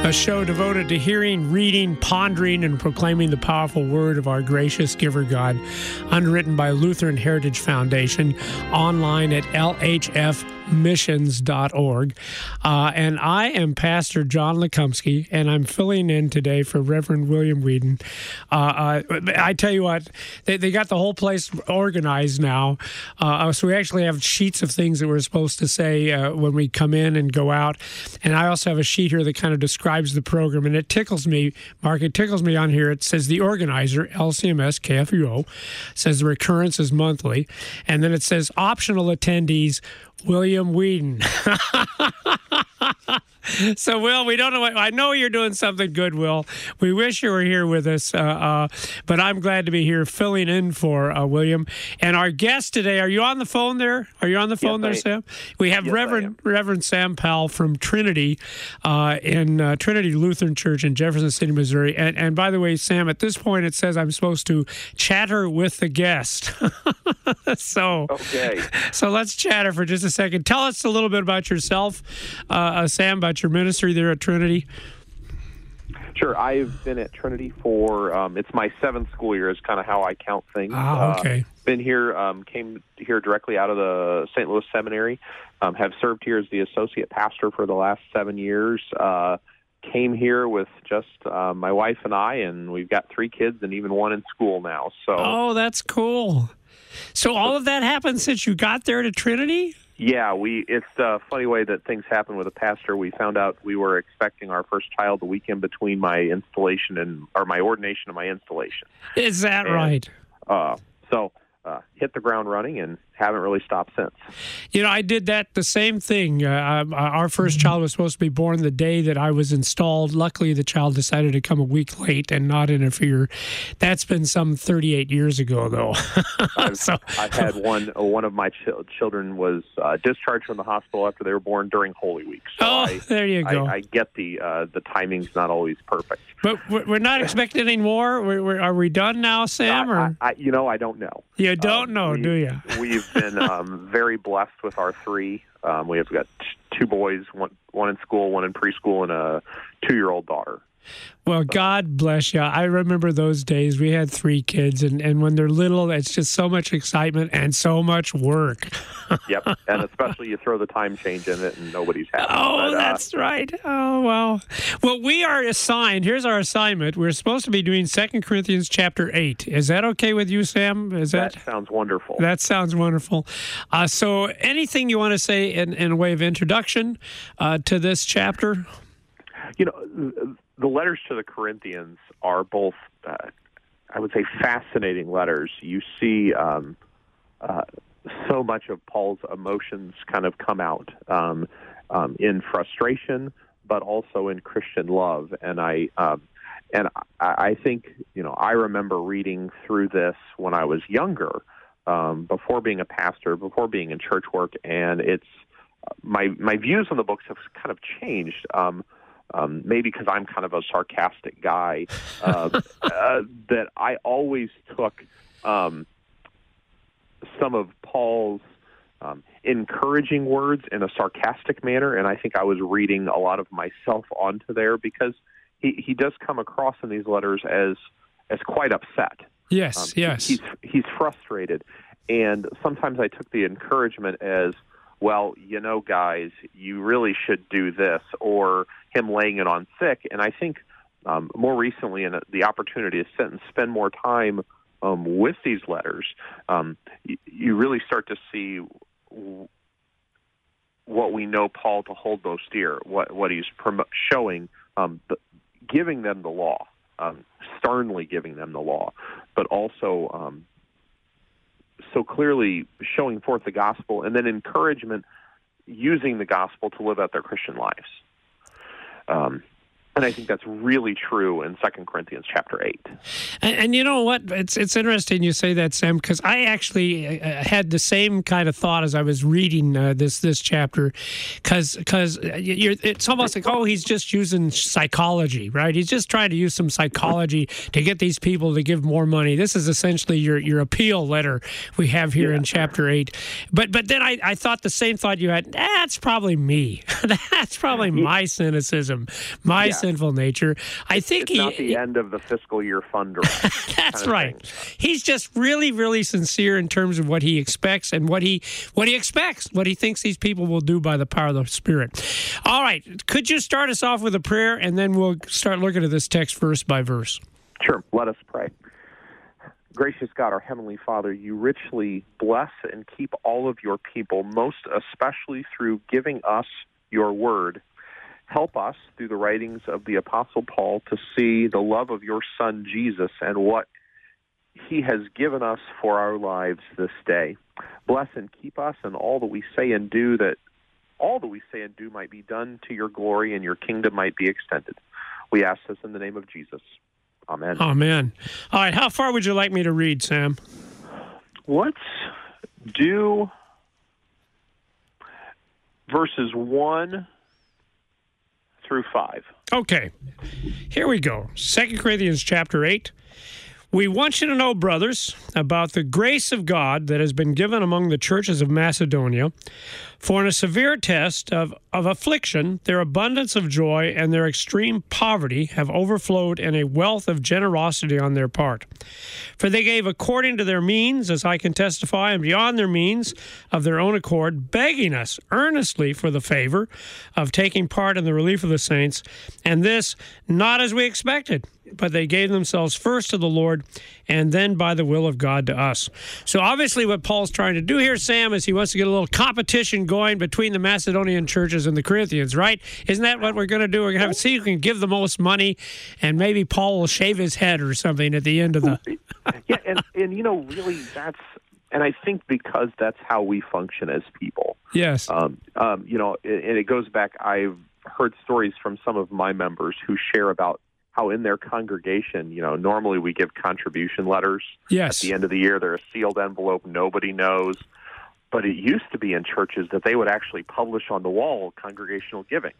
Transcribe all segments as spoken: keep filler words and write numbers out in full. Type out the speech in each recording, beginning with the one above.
a show devoted to hearing, reading, pondering, and proclaiming the powerful word of our gracious giver God, underwritten by Lutheran Heritage Foundation, online at L H F missions dot org. Uh, and I am Pastor John Lekumsky, and I'm filling in today for Reverend William Whedon. Uh, uh, I tell you what, they, they got the whole place organized now. Uh, so we actually have sheets of things that we're supposed to say uh, when we come in and go out. And I also have a sheet here that kind of describes the program, and it tickles me, Mark, it tickles me on here. It says the organizer, L C M S K F U O, says the recurrence is monthly. And then it says optional attendees, William Whedon. So, Will, we don't know what, I know you're doing something good, Will. We wish you were here with us, uh, uh, but I'm glad to be here filling in for uh, William. And our guest today, are you on the phone there? Are you on the phone yes, there, I, Sam? We have yes, Reverend Reverend Sam Powell from Trinity uh, in uh, Trinity Lutheran Church in Jefferson City, Missouri. And, and by the way, Sam, at this point, it says I'm supposed to chatter with the guest. so, okay. So let's chatter for just a second. Tell us a little bit about yourself, uh, uh, Sam, about your ministry there at Trinity. Sure. I've been at Trinity for, um, it's my seventh school year is kind of how I count things. Ah, okay. Uh, been here, um, came here directly out of the Saint Louis Seminary, um, have served here as the associate pastor for the last seven years. Uh, came here with just uh, my wife and I, and we've got three kids and even one in school now. So. Oh, that's cool. So all of that happened since you got there to Trinity? Yeah, we. It's a funny way that things happen with a pastor. We found out we were expecting our first child the weekend between my installation and or my ordination and my installation. Is that and, right? Uh, so uh, hit the ground running and haven't really stopped since. You know, I did that, the same thing. Uh, our first child was supposed to be born the day that I was installed. Luckily, the child decided to come a week late and not interfere. That's been some thirty-eight years ago, though. I've, so, I've had one. One of my ch- children was uh, discharged from the hospital after they were born during Holy Week. So oh, I, there you go. I, I get the uh, the timing's not always perfect. But we're not expecting any more. We're, we're, are we done now, Sam? Or? I, I, you know, I don't know. You don't um, know, we, do you? We've been um, very blessed with our three. Um, we have got t- two boys, one one in school, one in preschool, and a two-year-old daughter. Well, God bless you. I remember those days. We had three kids, and, and when they're little, it's just so much excitement and so much work. Yep, and especially you throw the time change in it, and nobody's happy. Oh, but, uh, that's right. Oh, wow. Well, we are assigned. Here's our assignment. We're supposed to be doing Second Corinthians chapter eight. Is that okay with you, Sam? Is that, that sounds wonderful. That sounds wonderful. Uh, so anything you want to say in, in a way of introduction uh, to this chapter? You know, the letters to the Corinthians are both, uh, I would say, fascinating letters. You see um, uh, so much of Paul's emotions kind of come out um, um, in frustration, but also in Christian love. And I um, and I, I think, you know, I remember reading through this when I was younger, um, before being a pastor, before being in church work, and it's my my views on the books have kind of changed. Um, Um, maybe because I'm kind of a sarcastic guy, uh, uh, that I always took um, some of Paul's um, encouraging words in a sarcastic manner, and I think I was reading a lot of myself onto there because he, he does come across in these letters as as quite upset. Yes, um, yes. He's, he's frustrated, and sometimes I took the encouragement as, well, you know, guys, you really should do this, or him laying it on thick. And I think um, more recently, in the opportunity to sit and spend more time um, with these letters, um, you, you really start to see w- what we know Paul to hold most dear, what, what he's prom- showing, um, the, giving them the law, um, sternly giving them the law, but also um, so clearly showing forth the gospel, and then encouragement using the gospel to live out their Christian lives. Um, and I think that's really true in Second Corinthians chapter eight. And, and you know what? It's it's interesting you say that, Sam, because I actually uh, had the same kind of thought as I was reading uh, this this chapter, because because it's almost like, oh, he's just using psychology, right? He's just trying to use some psychology to get these people to give more money. This is essentially your your appeal letter we have here yeah. in chapter eight. But but then I, I thought the same thought you had. That's probably me. That's probably my cynicism, my yeah. sinful nature. I think it's he, not the he, end of the fiscal year fund drive. That's right. He's just really, really sincere in terms of what he expects and what he what he expects, what he thinks these people will do by the power of the Spirit. All right. Could you start us off with a prayer, and then we'll start looking at this text verse by verse? Sure. Let us pray. Gracious God, our Heavenly Father, you richly bless and keep all of your people, most especially through giving us your word. Help us, through the writings of the Apostle Paul, to see the love of your Son, Jesus, and what he has given us for our lives this day. Bless and keep us in all that we say and do, that all that we say and do might be done to your glory and your kingdom might be extended. We ask this in the name of Jesus. Amen. Amen. All right, how far would you like me to read, Sam? Let's do verses one through five. Okay, here we go. Second Corinthians chapter eight. We want you to know, brothers, about the grace of God that has been given among the churches of Macedonia. For in a severe test of, of affliction, their abundance of joy and their extreme poverty have overflowed in a wealth of generosity on their part. For they gave according to their means, as I can testify, and beyond their means of their own accord, begging us earnestly for the favor of taking part in the relief of the saints, and this not as we expected, but they gave themselves first to the Lord and then by the will of God to us. So obviously what Paul's trying to do here, Sam, is he wants to get a little competition going between the Macedonian churches and the Corinthians, right? Isn't that what we're going to do? We're going to have see who can give the most money, and maybe Paul will shave his head or something at the end of the... yeah, and, and, you know, really that's... And I think because that's how we function as people. Yes. Um, um, you know, and it goes back, I've heard stories from some of my members who share about how in their congregation, you know, normally we give contribution letters. Yes. At the end of the year, they're a sealed envelope, nobody knows. But it used to be in churches that they would actually publish on the wall congregational giving.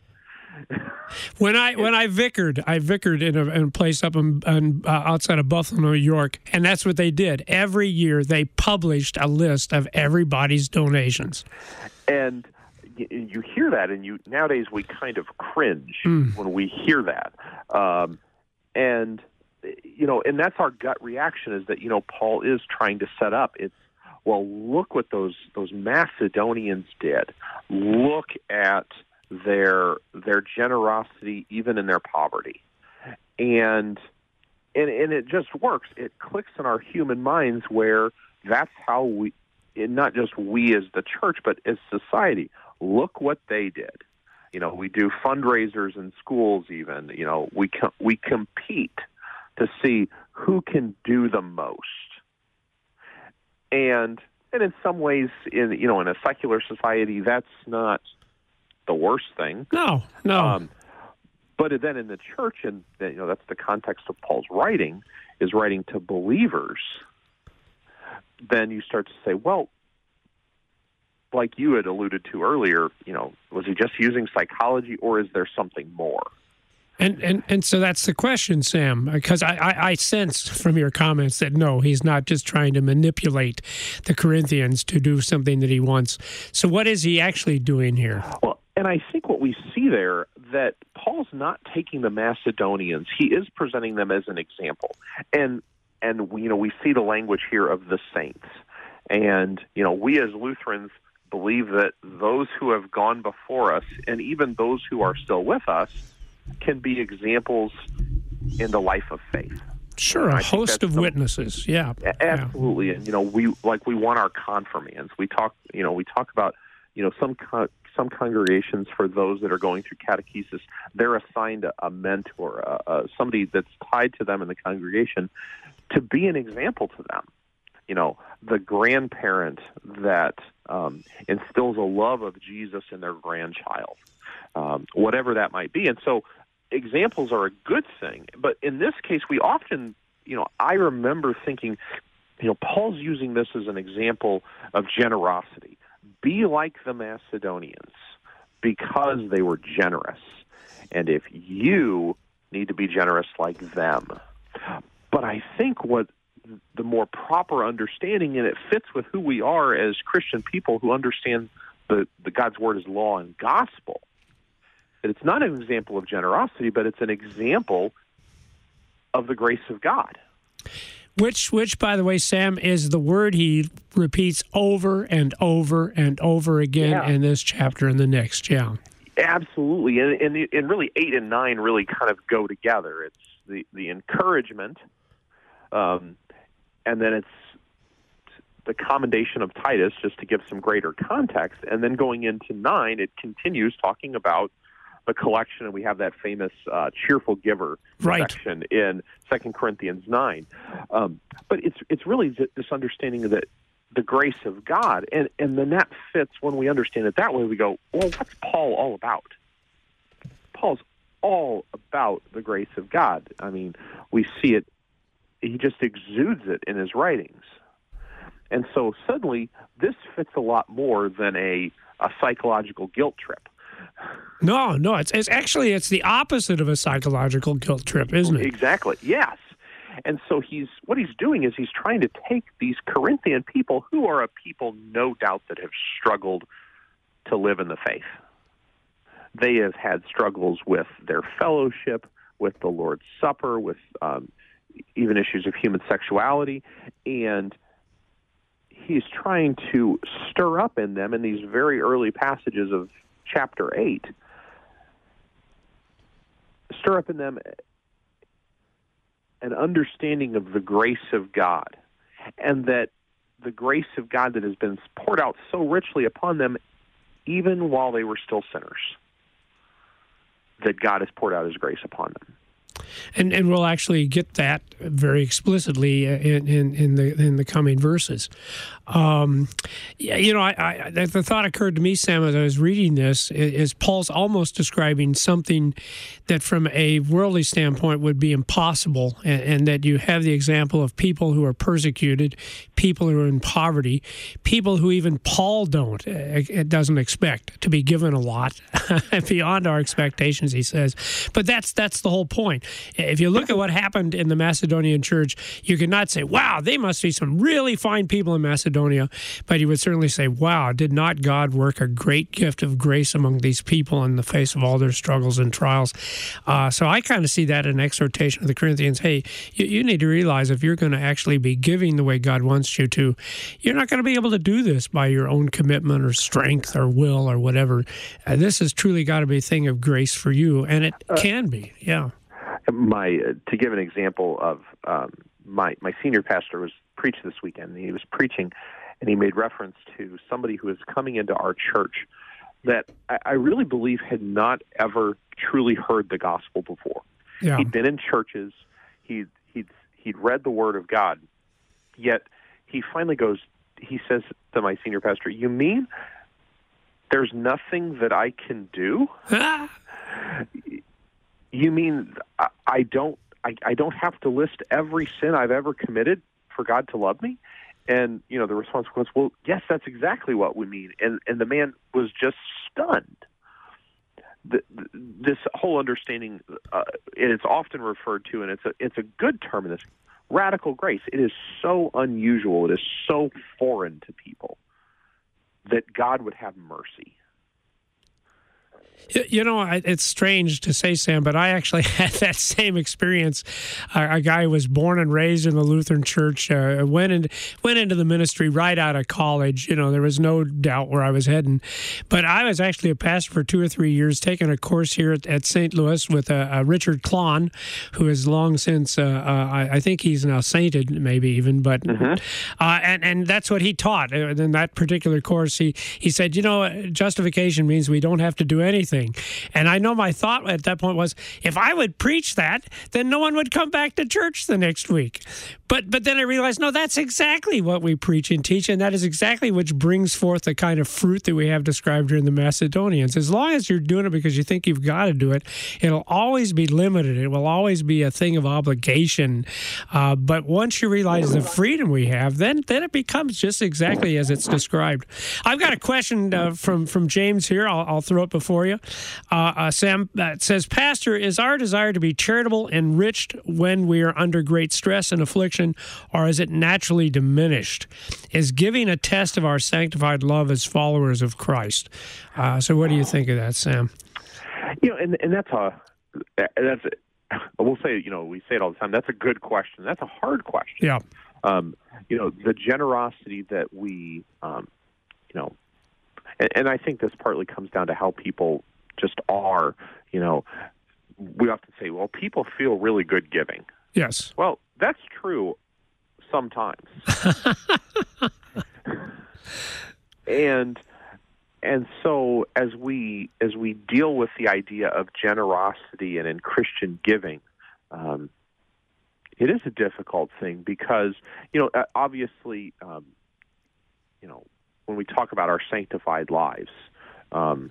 When I when I vicared, I vicared in a, in a place up in, in, uh, outside of Buffalo, New York, and that's what they did. Every year, they published a list of everybody's donations. And you hear that, and you nowadays we kind of cringe mm. when we hear that. Um, and, you know, and that's our gut reaction is that, you know, Paul is trying to set up. It's, well, look what those those Macedonians did. Look at their their generosity even in their poverty. And, and, and it just works. It clicks in our human minds where that's how we, and not just we as the church, but as society, look what they did. You know, we do fundraisers in schools even. You know, we com- we compete to see who can do the most. And and in some ways, in you know, in a secular society, that's not the worst thing. No, no. Um, but then in the church, and you know, that's the context of Paul's writing, is writing to believers. Then you start to say, well, like you had alluded to earlier, you know, was he just using psychology, or is there something more? And and, and so that's the question, Sam, because I, I, I sense from your comments that no, he's not just trying to manipulate the Corinthians to do something that he wants. So what is he actually doing here? Well, and I think what we see there, that Paul's not taking the Macedonians. He is presenting them as an example. And, and you know, we see the language here of the saints. And, you know, we as Lutherans believe that those who have gone before us, and even those who are still with us, can be examples in the life of faith. Sure, a host of the, witnesses. Yeah, absolutely. Yeah. And you know, we like we want our confirmands. We talk, you know, we talk about, you know, some con- some congregations for those that are going through catechesis, they're assigned a, a mentor, a, a, somebody that's tied to them in the congregation, to be an example to them. You know, the grandparent that um, instills a love of Jesus in their grandchild, um, whatever that might be. And so examples are a good thing. But in this case, we often, you know, I remember thinking, you know, Paul's using this as an example of generosity. Be like the Macedonians because they were generous. And if you need to be generous like them. But I think what the more proper understanding, and it fits with who we are as Christian people who understand the, the God's Word as law and gospel, that it's not an example of generosity, but it's an example of the grace of God. Which, which, by the way, Sam, is the word he repeats over and over and over again yeah. in this chapter and the next. Yeah, absolutely, and, and and really eight and nine really kind of go together. It's the the encouragement, um, and then it's the commendation of Titus, just to give some greater context, and then going into nine, it continues talking about the collection, and we have that famous uh, cheerful giver right. section in Second Corinthians nine. Um, but it's it's really th- this understanding that the grace of God, and, and then that fits when we understand it that way. We go, well, what's Paul all about? Paul's all about the grace of God. I mean, we see it, he just exudes it in his writings. And so suddenly, this fits a lot more than a, a psychological guilt trip. No, no, it's, it's actually, it's the opposite of a psychological guilt trip, isn't it? Exactly, yes. And so he's what he's doing is he's trying to take these Corinthian people, who are a people, no doubt, that have struggled to live in the faith. They have had struggles with their fellowship, with the Lord's Supper, with um, even issues of human sexuality, and he's trying to stir up in them in these very early passages of chapter eight, stir up in them an understanding of the grace of God, and that the grace of God that has been poured out so richly upon them, even while they were still sinners, that God has poured out his grace upon them. And and we'll actually get that very explicitly in, in, in the in the coming verses. Um, you know, I, I, the thought occurred to me, Sam, as I was reading this, is Paul's almost describing something that from a worldly standpoint would be impossible, and, and that you have the example of people who are persecuted, people who are in poverty, people who even Paul don't, it doesn't expect to be given a lot, beyond our expectations, he says. But that's that's the whole point. If you look at what happened in the Macedonian church, you could not say, wow, they must be some really fine people in Macedonia, but you would certainly say, wow, did not God work a great gift of grace among these people in the face of all their struggles and trials? Uh, so I kind of see that in exhortation of the Corinthians. Hey, you, you need to realize if you're going to actually be giving the way God wants you to, you're not going to be able to do this by your own commitment or strength or will or whatever. Uh, this has truly got to be a thing of grace for you, and it uh, can be, yeah. My uh, to give an example of um, my my senior pastor was preached this weekend. And he was preaching, and he made reference to somebody who was coming into our church that I, I really believe had not ever truly heard the gospel before. Yeah. He'd been in churches, he he'd he'd read the Word of God, yet he finally goes. He says to my senior pastor, "You mean there's nothing that I can do?" You mean I, I don't I, I don't have to list every sin I've ever committed for God to love me? And, you know, the response was, well, yes, that's exactly what we mean. And and the man was just stunned. The, the, this whole understanding, uh, it's often referred to, and it's a, it's a good term in this, radical grace. It is so unusual, it is so foreign to people that God would have mercy. You know, it's strange to say, Sam, but I actually had that same experience. A guy who was born and raised in the Lutheran Church, uh, went in, went into the ministry right out of college. You know, there was no doubt where I was heading. But I was actually a pastor for two or three years, taking a course here at, at Saint Louis with uh, uh, Richard Klon, who has long since, uh, uh, I, I think he's now sainted, maybe even. But mm-hmm. uh, and and that's what he taught in that particular course. He he said, you know, justification means we don't have to do anything. And I know my thought at that point was, if I would preach that, then no one would come back to church the next week. But but then I realized, no, that's exactly what we preach and teach, and that is exactly which brings forth the kind of fruit that we have described here in the Macedonians. As long as you're doing it because you think you've got to do it, it'll always be limited. It will always be a thing of obligation. Uh, but once you realize the freedom we have, then then it becomes just exactly as it's described. I've got a question uh, from, from James here. I'll, I'll throw it before you. Uh, uh, Sam, uh, says, Pastor, is our desire to be charitable enriched when we are under great stress and affliction, or is it naturally diminished? Is giving a test of our sanctified love as followers of Christ? Uh, so what do you think of that, Sam? You know, and and that's a that's a, we'll say, you know, we say it all the time. That's a good question. That's a hard question. Yeah. Um, you know, the generosity that we, um, you know, and, and I think this partly comes down to how people just are. You know, we often say, well, people feel really good giving. Yes. Well, that's true sometimes. and and so as we as we deal with the idea of generosity and in Christian giving, um, it is a difficult thing because, you know, obviously, um, you know, when we talk about our sanctified lives, um,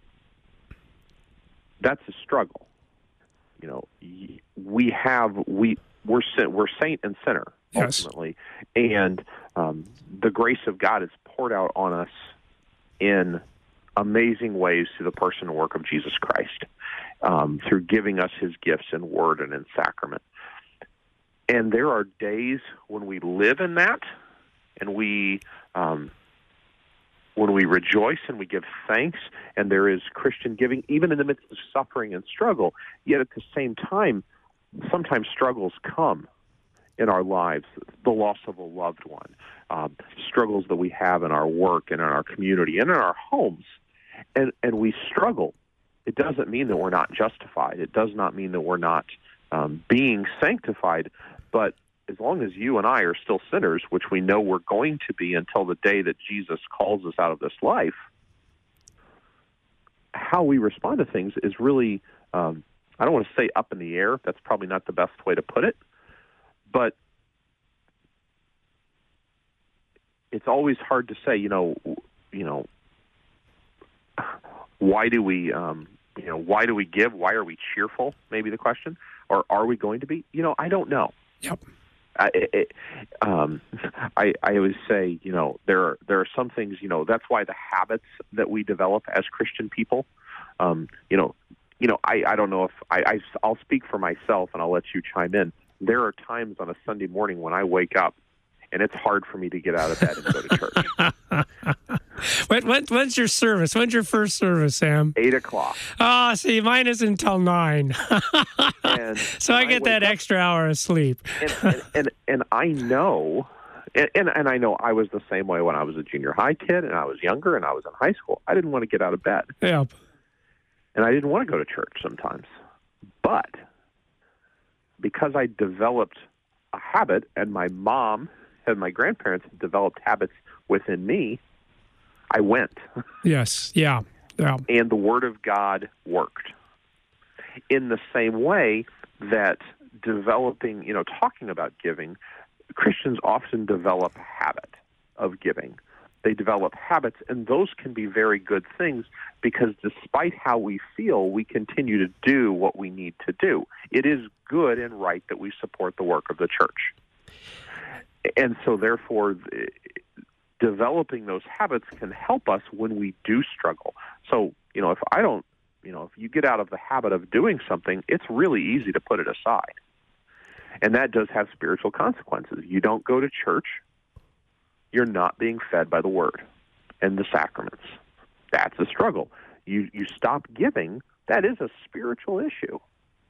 that's a struggle. You know, we have we we're we're saint and sinner ultimately, yes. and um, the grace of God is poured out on us in amazing ways through the person and work of Jesus Christ, um, through giving us His gifts in word and in sacrament. And there are days when we live in that, and we um, when we rejoice and we give thanks, and there is Christian giving, even in the midst of suffering and struggle. Yet at the same time, sometimes struggles come in our lives, the loss of a loved one, um, struggles that we have in our work and in our community and in our homes, and, and we struggle. It doesn't mean that we're not justified. It does not mean that we're not um, being sanctified, but as long as you and I are still sinners, which we know we're going to be until the day that Jesus calls us out of this life, how we respond to things is really, um, I don't want to say up in the air. That's probably not the best way to put it. But it's always hard to say, you know, you know, why do we, um, you know, why do we give? Why are we cheerful? Maybe the question, or are we going to be? You know, I don't know. Yep. I, it, um, I, I always say, you know, there are, there are some things, you know, that's why the habits that we develop as Christian people, um, you know, you know, I, I don't know if I, I, I'll speak for myself and I'll let you chime in. There are times on a Sunday morning when I wake up and it's hard for me to get out of bed and go to church. when, when, when's your service? When's your first service, Sam? Eight o'clock. Oh, see, mine isn't until nine. and, so and I get I that up, extra hour of sleep. and, and, and, and I know, and, and, and I know I was the same way when I was a junior high kid and I was younger and I was in high school. I didn't want to get out of bed. Yep. And I didn't want to go to church sometimes. But because I developed a habit, and my mom and my grandparents had developed habits within me, I went. Yes, yeah, yeah. And the Word of God worked. In the same way that developing, you know, talking about giving, Christians often develop a habit of giving. They develop habits, and those can be very good things because despite how we feel, we continue to do what we need to do. It is good and right that we support the work of the church. And so, therefore, developing those habits can help us when we do struggle. So, you know, if I don't, you know, if you get out of the habit of doing something, it's really easy to put it aside. And that does have spiritual consequences. You don't go to church, you're not being fed by the Word and the sacraments. That's a struggle. You you stop giving, that is a spiritual issue.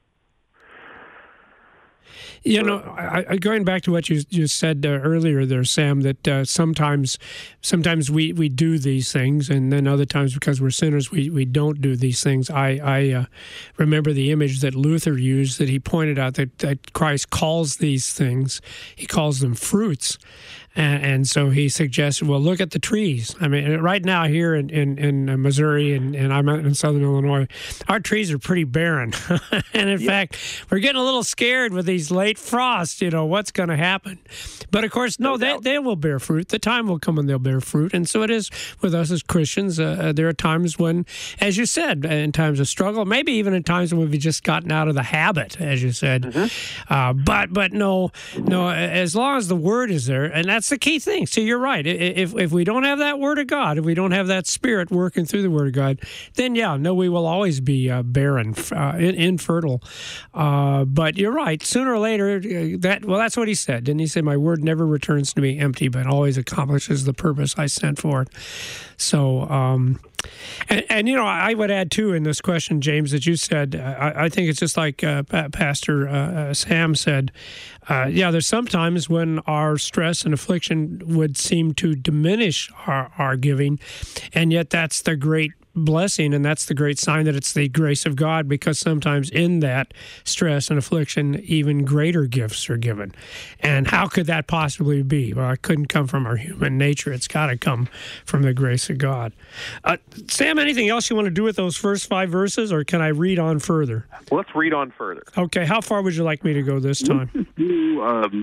You know, I, I, going back to what you you said uh, earlier there, Sam, that uh, sometimes sometimes we, we do these things, and then other times because we're sinners, we, we don't do these things. I, I uh, remember the image that Luther used, that he pointed out that, that Christ calls these things, he calls them fruits. And, and so he suggested, well, look at the trees. I mean, right now here in, in, in Missouri, and, and I'm in southern Illinois, our trees are pretty barren. and in yep. fact, we're getting a little scared with these late frosts, you know, what's going to happen. But of course, no, no they, they will bear fruit. The time will come when they'll bear fruit. And so it is with us as Christians. Uh, there are times when, as you said, in times of struggle, maybe even in times when we've just gotten out of the habit, as you said. Mm-hmm. Uh, but but no, no, as long as the Word is there, and that's That's the key thing. So you're right. If if we don't have that Word of God, if we don't have that Spirit working through the Word of God, then yeah, no, we will always be uh, barren, uh, infertile. Uh, but you're right. Sooner or later, that well, that's what he said. Didn't he say, "My word never returns to me empty, but always accomplishes the purpose I sent for it"? So um, And, and, you know, I would add, too, in this question, James, that you said, uh, I, I think it's just like uh, Pastor uh, Sam said. Uh, yeah, there's sometimes when our stress and affliction would seem to diminish our, our giving, and yet that's the great blessing, and that's the great sign that it's the grace of God, because sometimes in that stress and affliction, even greater gifts are given. And how could that possibly be? Well, it couldn't come from our human nature. It's got to come from the grace of God. Uh, Sam, anything else you want to do with those first five verses, or can I read on further? Let's read on further. Okay, how far would you like me to go this time? Let's just do um,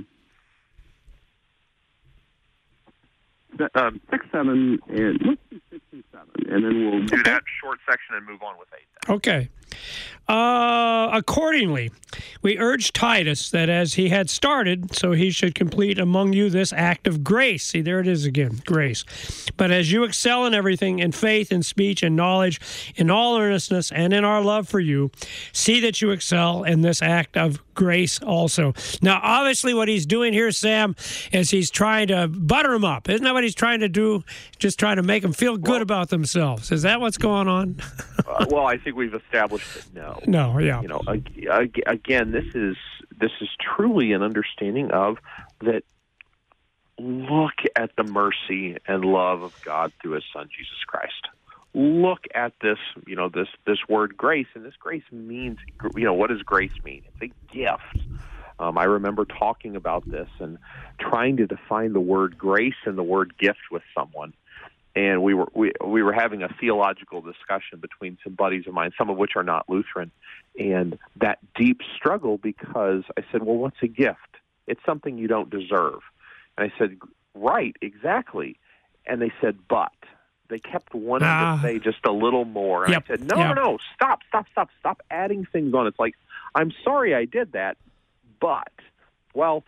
um, six, seven, and let's do six and seven, and then we'll do that short section and move on with eight. Then. Okay. Uh, accordingly, we urge Titus that as he had started, so he should complete among you this act of grace. See, there it is again, grace. But as you excel in everything, in faith, in speech, in knowledge, in all earnestness, and in our love for you, see that you excel in this act of grace also. Now, obviously, what he's doing here, Sam, is he's trying to butter them up. Isn't that what he's trying to do? Just trying to make them feel good well, about themselves. Is that what's going on? uh, well, I think we've established that no. No, yeah. You know, again, this is this is truly an understanding of that. Look at the mercy and love of God through His Son Jesus Christ. Look at this, you know, this this word grace, and this grace means, you know, what does grace mean? It's a gift. Um, I remember talking about this and trying to define the word grace and the word gift with someone. And we were we we were having a theological discussion between some buddies of mine, some of which are not Lutheran, and that deep struggle because I said, well, what's a gift? It's something you don't deserve. And I said, right, exactly. And they said, but. They kept wanting uh, to say just a little more. And yep, I said, no, yep. no, no, stop, stop, stop, stop adding things on. It's like, I'm sorry I did that, but, well,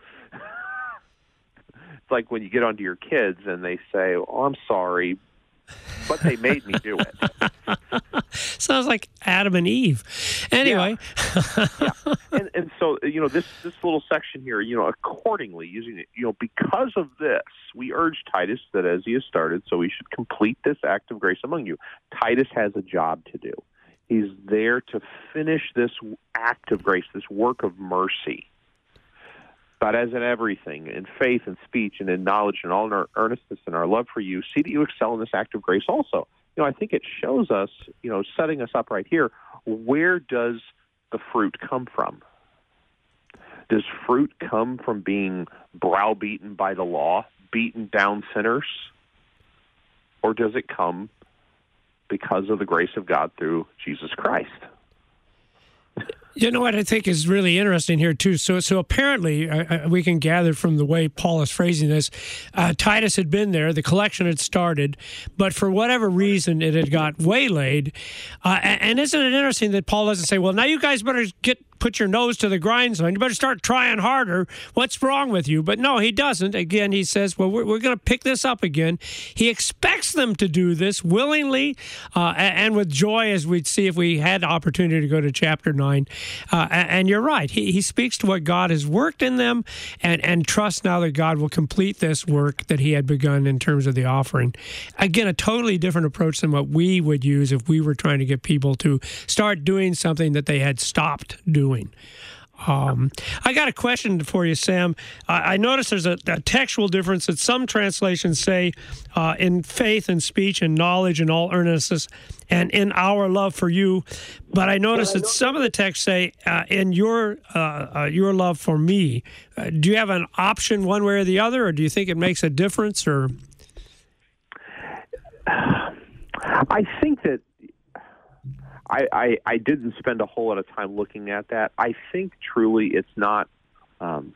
it's like when you get onto your kids and they say, oh, I'm sorry, but they made me do it. Sounds like Adam and Eve. Anyway. Yeah. yeah. And, and so, you know, this, this little section here, you know, accordingly, using it, you know, because of this, we urge Titus that as he has started, so he should complete this act of grace among you. Titus has a job to do. He's there to finish this act of grace, this work of mercy. But as in everything, in faith and speech and in knowledge and all in our earnestness and our love for you, see that you excel in this act of grace also. You know, I think it shows us, you know, setting us up right here, where does the fruit come from? Does fruit come from being browbeaten by the law, beaten down sinners? Or does it come because of the grace of God through Jesus Christ? You know what I think is really interesting here, too? So so apparently, uh, we can gather from the way Paul is phrasing this, uh, Titus had been there, the collection had started, but for whatever reason, it had got waylaid. Uh, and isn't it interesting that Paul doesn't say, well, now you guys better get put your nose to the grindstone. You better start trying harder. What's wrong with you? But no, he doesn't. Again, he says, well, we're, we're going to pick this up again. He expects them to do this willingly uh, and with joy, as we'd see if we had the opportunity to go to chapter nine. Uh, and you're right. He, he speaks to what God has worked in them and, and trusts now that God will complete this work that he had begun in terms of the offering. Again, a totally different approach than what we would use if we were trying to get people to start doing something that they had stopped doing. Um, I got a question for you, Sam. I, I noticed there's a, a textual difference that some translations say uh, in faith and speech and knowledge and all earnestness and in our love for you. But I noticed that some of the texts say uh, in your uh, uh, your love for me. Uh, do you have an option one way or the other, or do you think it makes a difference? Or I think that I, I, I didn't spend a whole lot of time looking at that. I think truly it's not, um,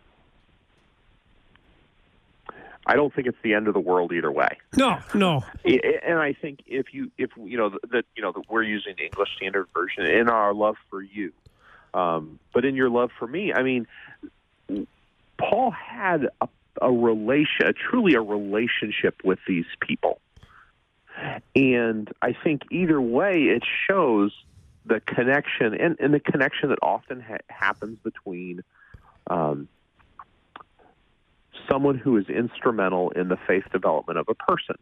I don't think it's the end of the world either way. No, no. And I think if you, if you know, that, you know, that we're using the English Standard Version in our love for you, um, but in your love for me, I mean, Paul had a, a relation, a, truly a relationship with these people. And I think either way, it shows the connection and, and the connection that often ha- happens between um, someone who is instrumental in the faith development of a person.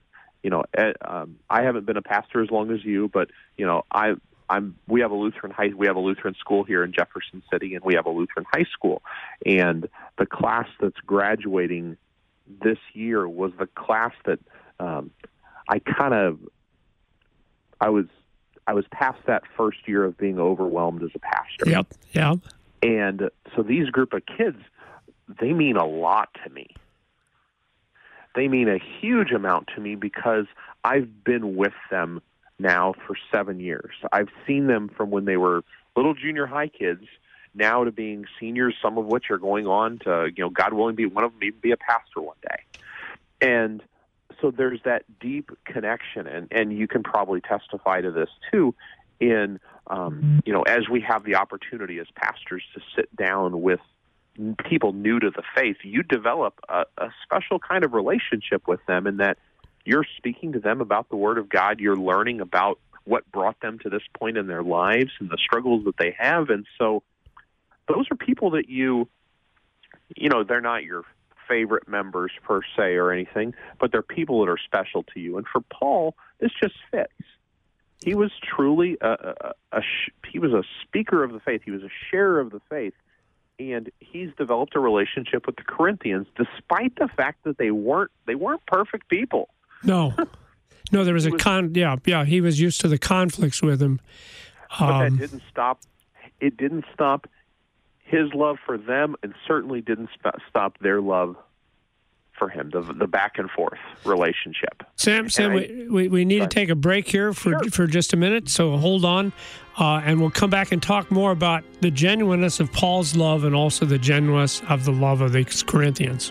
you know, um, I haven't been a pastor as long as you, but you know, I. I'm, we have a Lutheran high, we have a Lutheran school here in Jefferson City, and we have a Lutheran high school. And the class that's graduating this year was the class that um, I kind of, I was, I was past that first year of being overwhelmed as a pastor. Yep, yep. And so these group of kids, they mean a lot to me. They mean a huge amount to me because I've been with them now for seven years. I've seen them from when they were little junior high kids now to being seniors, some of which are going on to, you know, God willing, be one of them even be a pastor one day. And so there's that deep connection, and, and you can probably testify to this too, in, um, you know, as we have the opportunity as pastors to sit down with people new to the faith, you develop a, a special kind of relationship with them in that you're speaking to them about the Word of God. You're learning about what brought them to this point in their lives and the struggles that they have. And so those are people that you, you know, they're not your favorite members per se or anything, but they're people that are special to you. And for Paul, this just fits. He was truly a, a, a he was a speaker of the faith. He was a sharer of the faith. And he's developed a relationship with the Corinthians, despite the fact that they weren't they weren't perfect people. No, no, there was a con. Yeah, yeah, he was used to the conflicts with him. Um, but that didn't stop. It didn't stop his love for them, and certainly didn't sp- stop their love for him. The the back and forth relationship. Sam, Sam, I, we, we we need to take a break here for sure. for just a minute. So hold on, uh, and we'll come back and talk more about the genuineness of Paul's love and also the genuineness of the love of the Corinthians.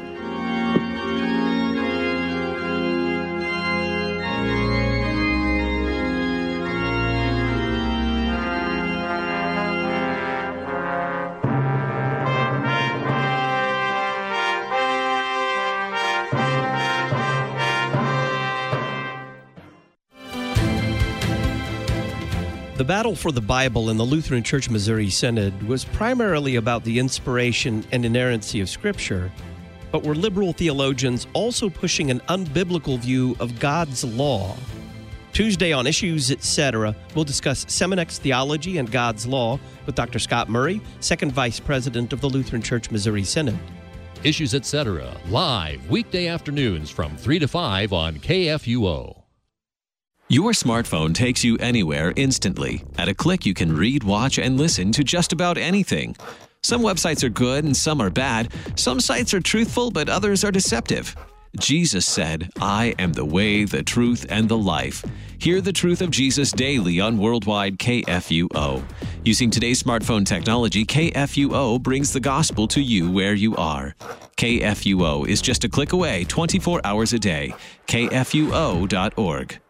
The battle for the Bible in the Lutheran Church Missouri Synod was primarily about the inspiration and inerrancy of Scripture, but were liberal theologians also pushing an unbiblical view of God's law? Tuesday on Issues, et cetera, we'll discuss Seminex theology and God's law with Doctor Scott Murray, second vice president of the Lutheran Church Missouri Synod. Issues, et cetera, live weekday afternoons from three to five on K F U O. Your smartphone takes you anywhere instantly. At a click, you can read, watch, and listen to just about anything. Some websites are good and some are bad. Some sites are truthful, but others are deceptive. Jesus said, "I am the way, the truth, and the life." Hear the truth of Jesus daily on Worldwide K F U O. Using today's smartphone technology, K F U O brings the gospel to you where you are. K F U O is just a click away, twenty-four hours a day. K F U O dot org.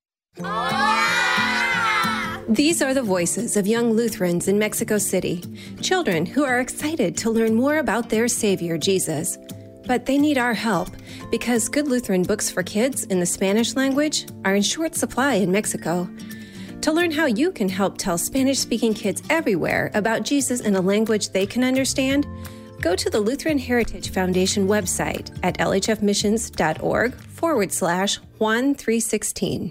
These are the voices of young Lutherans in Mexico City, children who are excited to learn more about their Savior, Jesus. But they need our help because good Lutheran books for kids in the Spanish language are in short supply in Mexico. To learn how you can help tell Spanish-speaking kids everywhere about Jesus in a language they can understand, go to the Lutheran Heritage Foundation website at lhfmissions.org forward slash Juan three sixteen.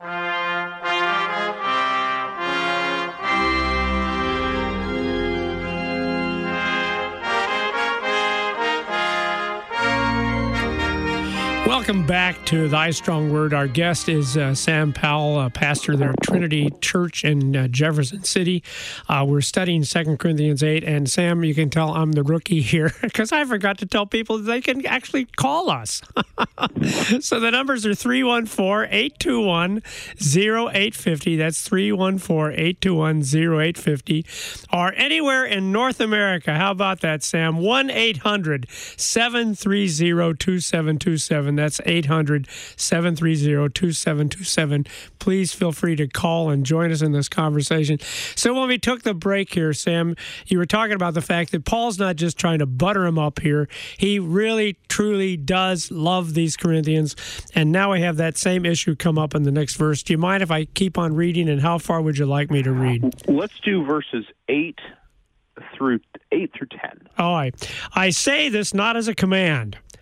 Welcome back to Thy Strong Word. Our guest is uh, Sam Powell, uh, pastor there at Trinity Church in uh, Jefferson City. Uh, we're studying Second Corinthians eight, and Sam, you can tell I'm the rookie here because I forgot to tell people that they can actually call us. So the numbers are three one four, eight two one, zero eight five zero. That's three one four, eight two one, zero eight five zero. Or anywhere in North America. How about that, Sam? one eight hundred, seven three zero, two seven two seven. That's eight hundred, seven three zero, two seven two seven. Please feel free to call and join us in this conversation. So when we took the break here, Sam, you were talking about the fact that Paul's not just trying to butter him up here. He really, truly does love these Corinthians. And now we have that same issue come up in the next verse. Do you mind if I keep on reading, and how far would you like me to read? Let's do verses eight through eight through ten. All right. I say this not as a command,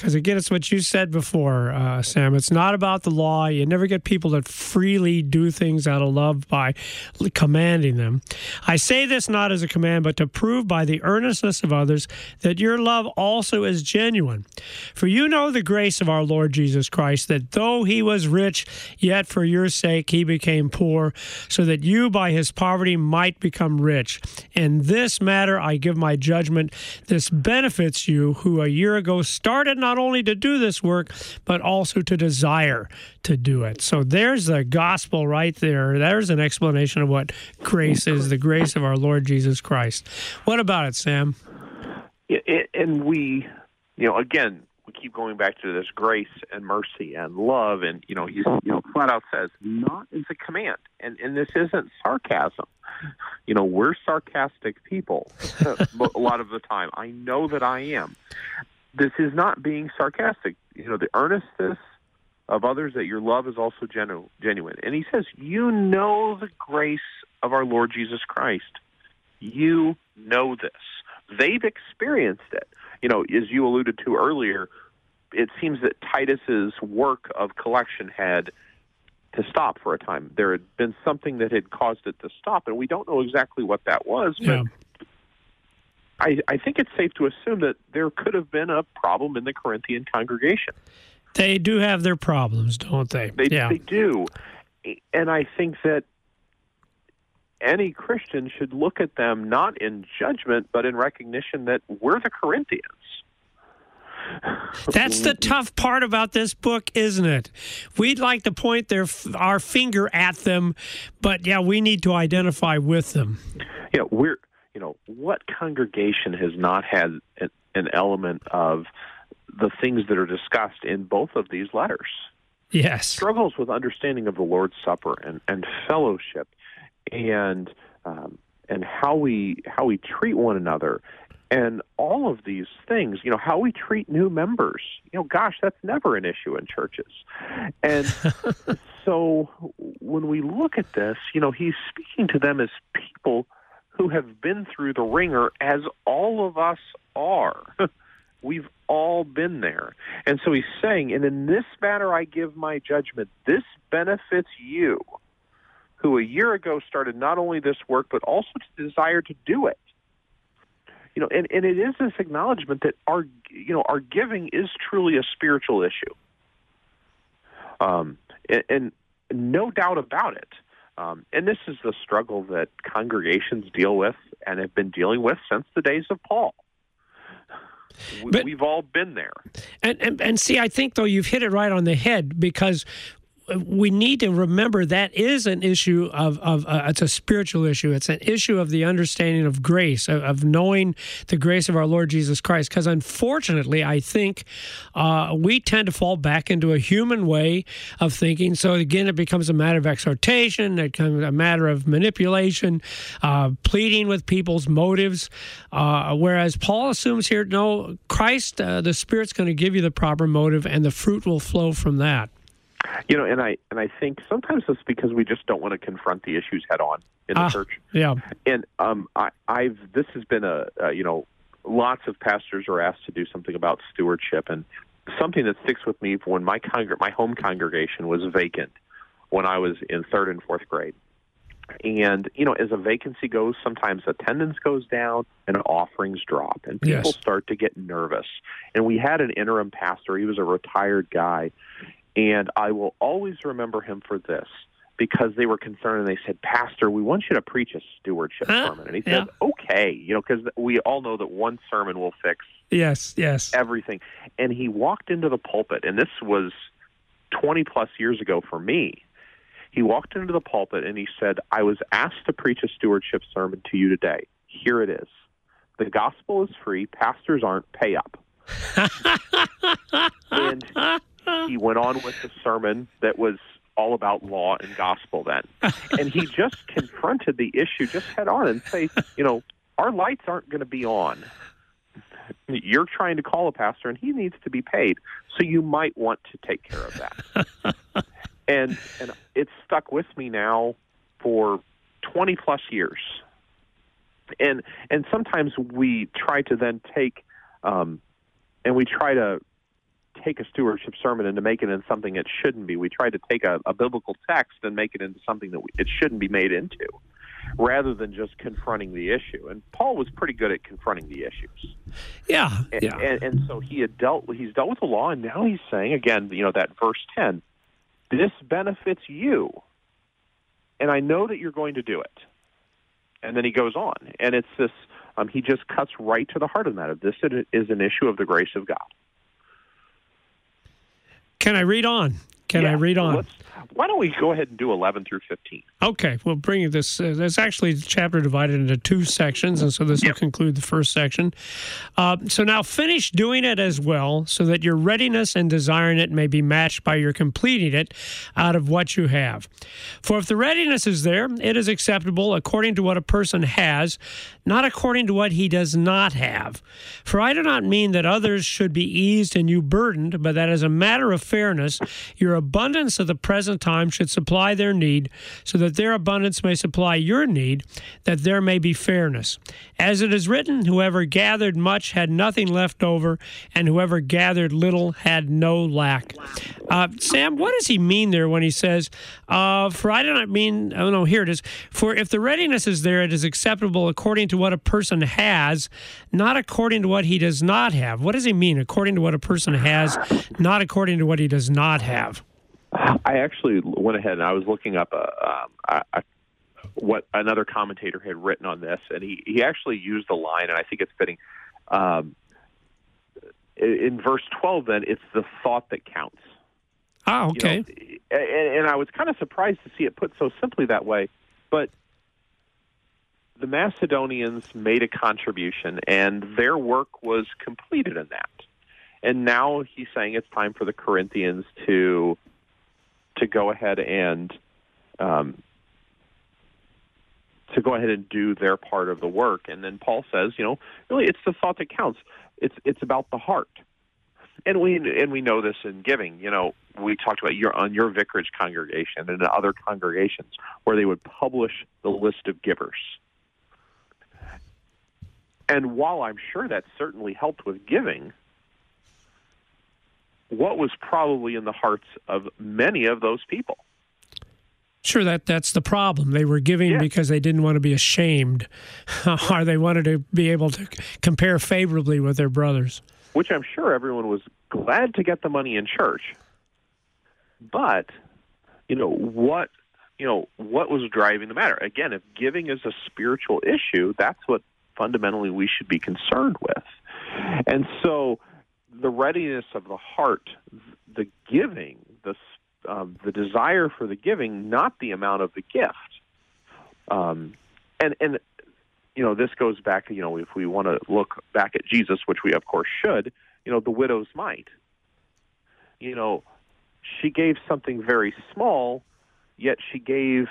because, again, it's what you said before, uh, Sam. It's not about the law. You never get people that freely do things out of love by commanding them. I say this not as a command, but to prove by the earnestness of others that your love also is genuine. For you know the grace of our Lord Jesus Christ, that though he was rich, yet for your sake he became poor, so that you by his poverty might become rich. In this matter I give my judgment. This benefits you, who a year ago started not only to do this work, but also to desire to do it. So there's the gospel right there. There's an explanation of what grace is, the grace of our Lord Jesus Christ. What about it, Sam? And we, you know, again, we keep going back to this grace and mercy and love, and you know, he you know flat out says, not as a command, and and this isn't sarcasm. You know, we're sarcastic people a lot of the time. I know that I am. This is not being sarcastic. You know, the earnestness of others that your love is also genu- genuine. And he says, you know the grace of our Lord Jesus Christ. You know this. They've experienced it. You know, as you alluded to earlier, it seems that Titus's work of collection had to stop for a time. There had been something that had caused it to stop, and we don't know exactly what that was, but Yeah. I, I think it's safe to assume that there could have been a problem in the Corinthian congregation. They do have their problems, don't they? They, yeah. they do. And I think that any Christian should look at them not in judgment, but in recognition that we're the Corinthians. That's the tough part about this book, isn't it? We'd like to point their our finger at them, but yeah, we need to identify with them. You know, we're you know what congregation has not had an, an element of the things that are discussed in both of these letters? Yes, struggles with understanding of the Lord's Supper and, and fellowship, and um, and how we how we treat one another. And all of these things, you know, how we treat new members, you know, gosh, that's never an issue in churches. And so when we look at this, you know, he's speaking to them as people who have been through the ringer, as all of us are. We've all been there. And so he's saying, and in this matter I give my judgment. This benefits you, who a year ago started not only this work, but also to desire to do it. You know, and, and it is this acknowledgement that our, you know, our giving is truly a spiritual issue, um, and, and no doubt about it. Um, and this is the struggle that congregations deal with and have been dealing with since the days of Paul. We, but, we've all been there. And, and and see, I think though you've hit it right on the head, because we need to remember that is an issue of, of uh, it's a spiritual issue. It's an issue of the understanding of grace, of, of knowing the grace of our Lord Jesus Christ. Because unfortunately, I think uh, we tend to fall back into a human way of thinking. So again, it becomes a matter of exhortation, it becomes a matter of manipulation, uh, pleading with people's motives. Uh, whereas Paul assumes here, no, Christ, uh, the Spirit's going to give you the proper motive, and the fruit will flow from that. You know, and I and I think sometimes it's because we just don't want to confront the issues head on in the ah, church. Yeah. And um, I, I've this has been a, a you know, lots of pastors are asked to do something about stewardship, and something that sticks with me when my congr- my home congregation was vacant when I was in third and fourth grade. And you know, as a vacancy goes, sometimes attendance goes down and offerings drop, and people Yes. start to get nervous. And we had an interim pastor; he was a retired guy. And I will always remember him for this, because they were concerned and they said, Pastor, we want you to preach a stewardship huh? sermon. And he yeah. said, okay, you know, because we all know that one sermon will fix Yes, yes. everything. And he walked into the pulpit, and this was twenty plus years ago for me. He walked into the pulpit and he said, I was asked to preach a stewardship sermon to you today. Here it is. The gospel is free. Pastors aren't. Pay up. And he went on with the sermon that was all about law and gospel then. And he just confronted the issue just head on and say, you know, our lights aren't going to be on. You're trying to call a pastor, and he needs to be paid. So you might want to take care of that. and and it's stuck with me now for twenty plus years. And and sometimes we try to then take um, and we try to take a stewardship sermon and to make it into something it shouldn't be. We try to take a, a biblical text and make it into something that we, it shouldn't be made into, rather than just confronting the issue. And Paul was pretty good at confronting the issues. Yeah, and, yeah. And, and so he had dealt. He's dealt with the law, and now he's saying again, you know, that verse ten, this benefits you, and I know that you're going to do it. And then he goes on, and it's this. Um, he just cuts right to the heart of the matter. This is an issue of the grace of God. Can I read on? Can yeah, I read on? Let's, why don't we go ahead and do eleven through fifteen? Okay, we'll bring this. Uh, there's actually the chapter divided into two sections, and so this yep. will conclude the first section. Uh, so now finish doing it as well, so that your readiness and desiring it may be matched by your completing it out of what you have. For if the readiness is there, it is acceptable according to what a person has, not according to what he does not have. For I do not mean that others should be eased and you burdened, but that as a matter of fairness, your abundance of the present time should supply their need, so that their abundance may supply your need, that there may be fairness. As it is written, whoever gathered much had nothing left over, and whoever gathered little had no lack. Uh, Sam, what does he mean there when he says, uh, for I do not mean, oh no, here it is, for if the readiness is there, it is acceptable according to what a person has, not according to what he does not have. What does he mean, according to what a person has, not according to what he does not have? I actually went ahead and I was looking up a, a, a, what another commentator had written on this, and he, he actually used the line, and I think it's fitting. Um, in verse twelve, then, it's the thought that counts. Oh, okay. You know, and, and I was kind of surprised to see it put so simply that way, but the Macedonians made a contribution, and their work was completed in that. And now he's saying it's time for the Corinthians to to go ahead and um, to go ahead and do their part of the work. And then Paul says, you know, really, it's the thought that counts. It's it's about the heart. And we and we know this in giving. You know, we talked about your on your vicarage congregation and in other congregations where they would publish the list of givers. And while I'm sure that certainly helped with giving, what was probably in the hearts of many of those people? Sure, that that's the problem. They were giving yeah. because they didn't want to be ashamed, or they wanted to be able to compare favorably with their brothers. Which I'm sure everyone was glad to get the money in church. But, you know, what you know, what was driving the matter? Again, if giving is a spiritual issue, that's what fundamentally we should be concerned with. And so the readiness of the heart, the giving, the um, the desire for the giving, not the amount of the gift. Um, and, and, you know, this goes back, you know, if we want to look back at Jesus, which we, of course, should, you know, the widow's mite. You know, she gave something very small, yet she gave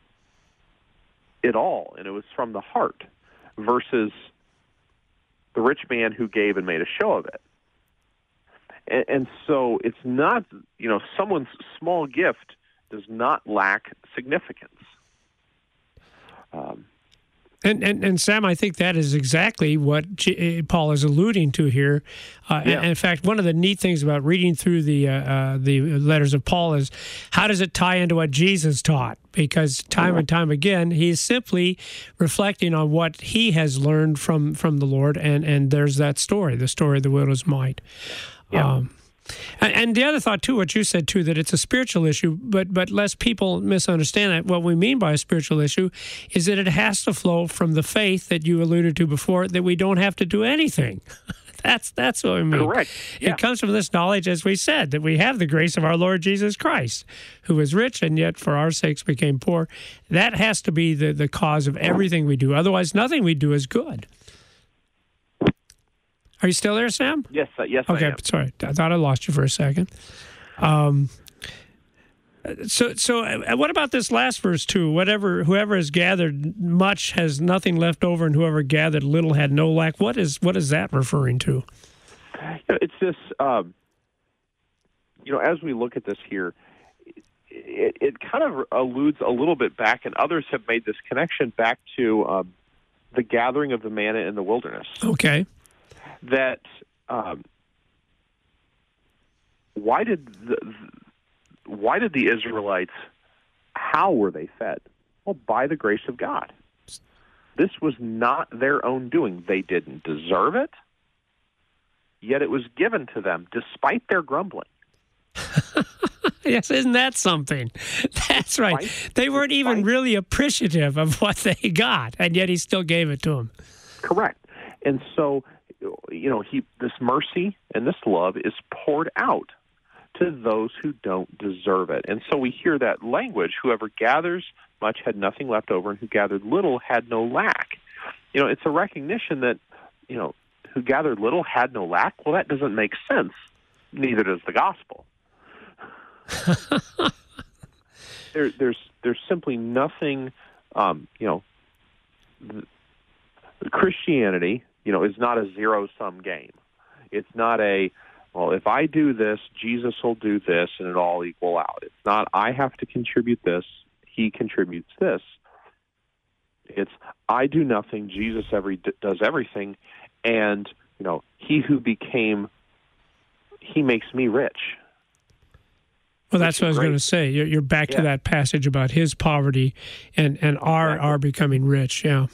it all, and it was from the heart, versus the rich man who gave and made a show of it. And, and so it's not, you know, someone's small gift does not lack significance. Um, and, and and Sam, I think that is exactly what G- Paul is alluding to here. Uh, yeah. and in fact, one of the neat things about reading through the uh, uh, the letters of Paul is how does it tie into what Jesus taught? Because time mm-hmm. and time again, he's simply reflecting on what he has learned from, from the Lord, and, and there's that story, the story of the widow's mite. Yeah. Um, and, and the other thought, too, what you said, too, that it's a spiritual issue, but but lest people misunderstand that, what we mean by a spiritual issue is that it has to flow from the faith that you alluded to before, that we don't have to do anything. that's that's what we mean. Correct. Yeah. It comes from this knowledge, as we said, that we have the grace of our Lord Jesus Christ, who is rich and yet for our sakes became poor. That has to be the, the cause of everything we do. Otherwise, nothing we do is good. Are you still there, Sam? Yes, uh, yes. Okay, I am. Sorry, I thought I lost you for a second. Um, so, so uh, what about this last verse too? Whatever, whoever has gathered much has nothing left over, and whoever gathered little had no lack. What is what is that referring to? You know, it's this. Um, you know, as we look at this here, it, it kind of alludes a little bit back, and others have made this connection back to um, the gathering of the manna in the wilderness. Okay. That um, why did the, why did the Israelites, how were they fed? Well, by the grace of God. This was not their own doing. They didn't deserve it, yet it was given to them despite their grumbling. Yes, isn't that something? That's right. Despite, they weren't even despite, really appreciative of what they got, and yet he still gave it to them. Correct. And so, you know, he this mercy and this love is poured out to those who don't deserve it. And so we hear that language, whoever gathers much had nothing left over, and who gathered little had no lack. You know, it's a recognition that, you know, who gathered little had no lack. Well, that doesn't make sense. Neither does the gospel. there, there's there's simply nothing, um, you know, Christianity, you know, is not a zero-sum game. It's not a, well, if I do this, Jesus will do this, and it all equal out. It's not, I have to contribute this, he contributes this. It's, I do nothing, Jesus every does everything, and, you know, he who became, he makes me rich. Well, that's what I was going to say. You're, you're back yeah. to that passage about his poverty and, and our, exactly. our becoming rich, yeah.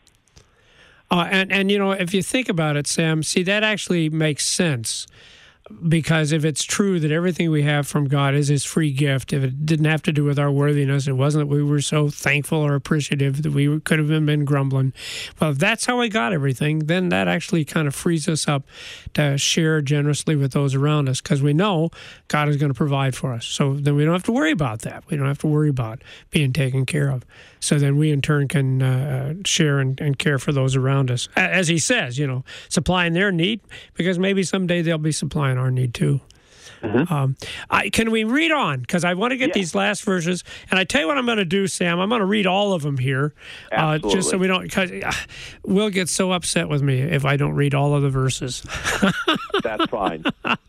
Uh, and, and, you know, if you think about it, Sam, see, that actually makes sense. Because if it's true that everything we have from God is his free gift, if it didn't have to do with our worthiness, it wasn't that we were so thankful or appreciative that we could have been grumbling. Well, if that's how we got everything, then that actually kind of frees us up to share generously with those around us, because we know God is going to provide for us. So then we don't have to worry about that. We don't have to worry about being taken care of. So then we in turn can uh, share and, and care for those around us. As he says, you know, supplying their need, because maybe someday they'll be supplying our need too. Mm-hmm. Um, I, can we read on? Because I want to get yeah. these last verses. And I tell you what I'm going to do, Sam. I'm going to read all of them here. Uh, just so we don't, because uh, Will gets so upset with me if I don't read all of the verses. That's fine.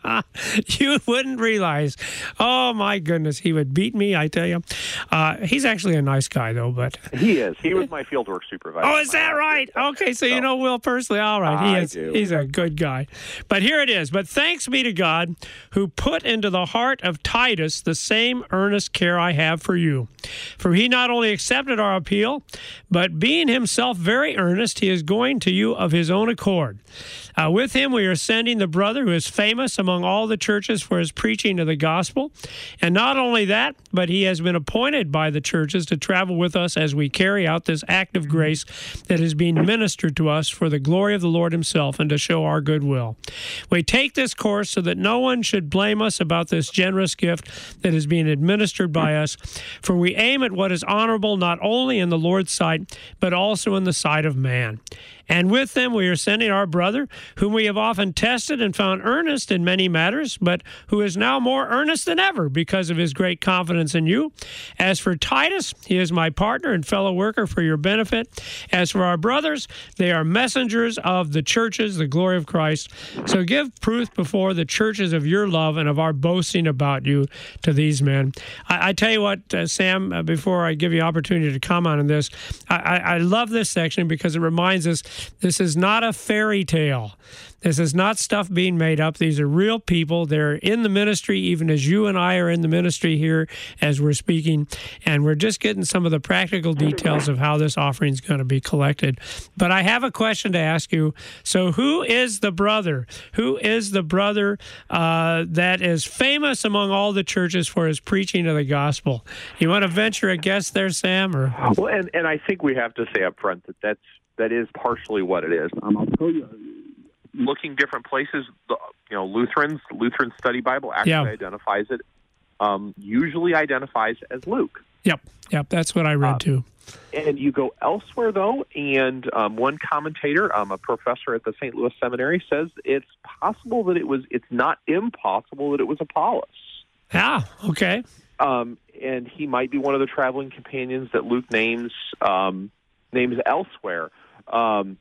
You wouldn't realize. Oh, my goodness. He would beat me, I tell you. Uh, he's actually a nice guy, though. But he is. He was my fieldwork supervisor. Oh, is that right? Okay, so, so you know Will personally. All right. He I is, do. He's a good guy. But here it is. But thanks be to God who put into the heart of Titus the same earnest care I have for you. For he not only accepted our appeal, but being himself very earnest, he is going to you of his own accord. Uh, with him we are sending the brother who is famous among all the churches for his preaching of the gospel. And not only that, but he has been appointed by the churches to travel with us as we carry out this act of grace that is being ministered to us for the glory of the Lord himself and to show our goodwill. We take this course so that no one should blame us about this generous gift that is being administered by us, for we aim at what is honorable not only in the Lord's sight, but also in the sight of man. And with them we are sending our brother, whom we have often tested and found earnest in many matters, but who is now more earnest than ever because of his great confidence in you. As for Titus, he is my partner and fellow worker for your benefit. As for our brothers, they are messengers of the churches, the glory of Christ. So give proof before the churches of your love and of our boasting about you to these men. I, I tell you what, uh, Sam, uh, before I give you opportunity to comment on this, I, I, I love this section because it reminds us this is not a fairy tale. This is not stuff being made up. These are real people. They're in the ministry, even as you and I are in the ministry here as we're speaking. And we're just getting some of the practical details of how this offering is going to be collected. But I have a question to ask you. So who is the brother? Who is the brother uh, that is famous among all the churches for his preaching of the gospel? You want to venture a guess there, Sam? Or? Well, and, and I think we have to say up front that that's, that is partially what it is. Um, I'll tell you, looking different places, the, you know, Lutherans, Lutheran Study Bible actually yeah. identifies it, um, usually identifies as Luke. Yep, yep, that's what I read uh, too. And you go elsewhere, though, and um, one commentator, um, a professor at the Saint Louis Seminary, says it's possible that it was, it's not impossible that it was Apollos. Ah, okay. Um, and he might be one of the traveling companions that Luke names um, names elsewhere. Um,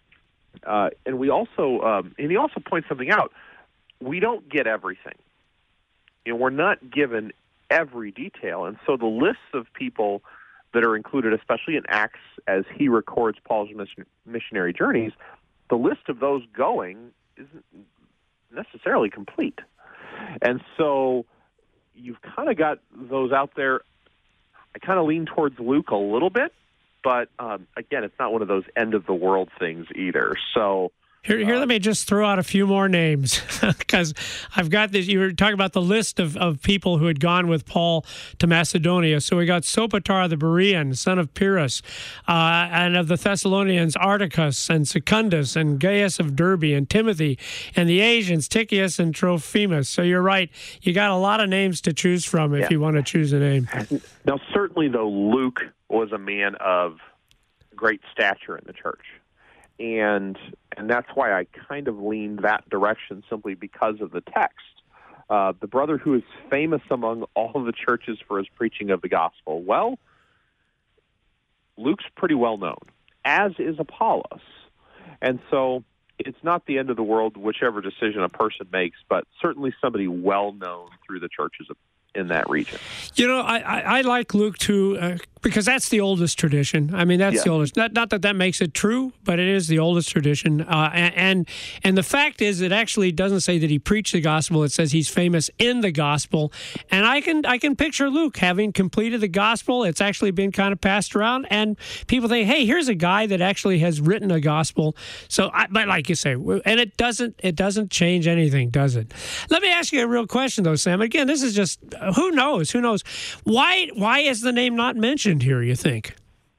uh, and we also, um, and he also points something out. We don't get everything. You know, we're not given every detail, and so the lists of people that are included, especially in Acts, as he records Paul's mission, missionary journeys, the list of those going isn't necessarily complete. And so you've kind of got those out there. I kind of lean towards Luke a little bit, but um, again, it's not one of those end-of-the-world things either. So Here, here, let me just throw out a few more names because I've got this. You were talking about the list of, of people who had gone with Paul to Macedonia. So we got Sopater the Berean, son of Pyrrhus, uh, and of the Thessalonians, Articus and Secundus and Gaius of Derbe and Timothy, and the Asians, Tychius and Trophimus. So you're right. You got a lot of names to choose from if yeah. you want to choose a name. Now, certainly, though, Luke was a man of great stature in the church. And and that's why I kind of leaned that direction simply because of the text. Uh, the brother who is famous among all of the churches for his preaching of the gospel. Well, Luke's pretty well known, as is Apollos. And so it's not the end of the world, whichever decision a person makes, but certainly somebody well known through the churches of in that region. You know, I, I, I like Luke too, uh, because that's the oldest tradition. I mean, that's yeah. the oldest. Not, not that that makes it true, but it is the oldest tradition. Uh, and and the fact is, it actually doesn't say that he preached the gospel. It says he's famous in the gospel. And I can I can picture Luke having completed the gospel. It's actually been kind of passed around, and people think, hey, here's a guy that actually has written a gospel. So, I, but like you say, and it doesn't it doesn't change anything, does it? Let me ask you a real question, though, Sam. Again, this is just. Who knows? Who knows? Why Why is the name not mentioned here, you think?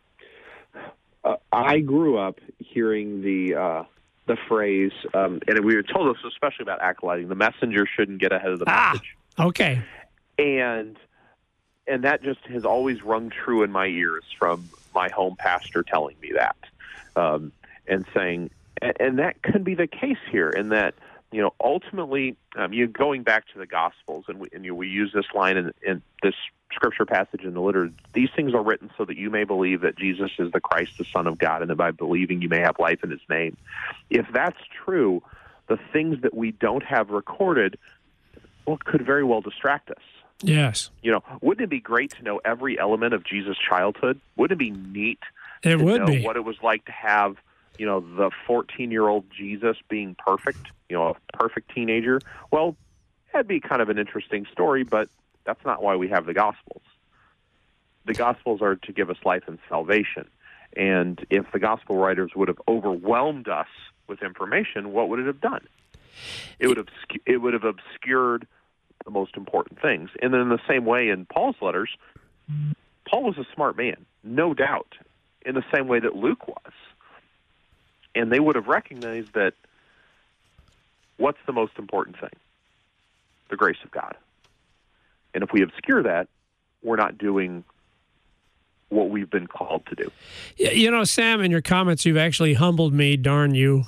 Uh, I grew up hearing the uh, the phrase, um, and we were told this especially about acolyting, the messenger shouldn't get ahead of the ah, message. Okay. And and that just has always rung true in my ears from my home pastor telling me that. Um, and saying, and, and that could be the case here in that, you know, ultimately, um, you going back to the Gospels, and we, and you know, we use this line in, in this scripture passage in the liturgy. These things are written so that you may believe that Jesus is the Christ, the Son of God, and that by believing you may have life in His name. If that's true, the things that we don't have recorded, well, could very well distract us. Yes. You know, wouldn't it be great to know every element of Jesus' childhood? Wouldn't it be neat it to would know be. what it was like to have, you know, the fourteen-year-old Jesus being perfect, you know, a perfect teenager? Well, that'd be kind of an interesting story, but that's not why we have the Gospels. The Gospels are to give us life and salvation. And if the Gospel writers would have overwhelmed us with information, what would it have done? It would have it would have obscured the most important things. And then in the same way in Paul's letters, Paul was a smart man, no doubt, in the same way that Luke was. And they would have recognized that what's the most important thing? The grace of God. And if we obscure that, we're not doing what we've been called to do. You know, Sam, in your comments, you've actually humbled me, darn you.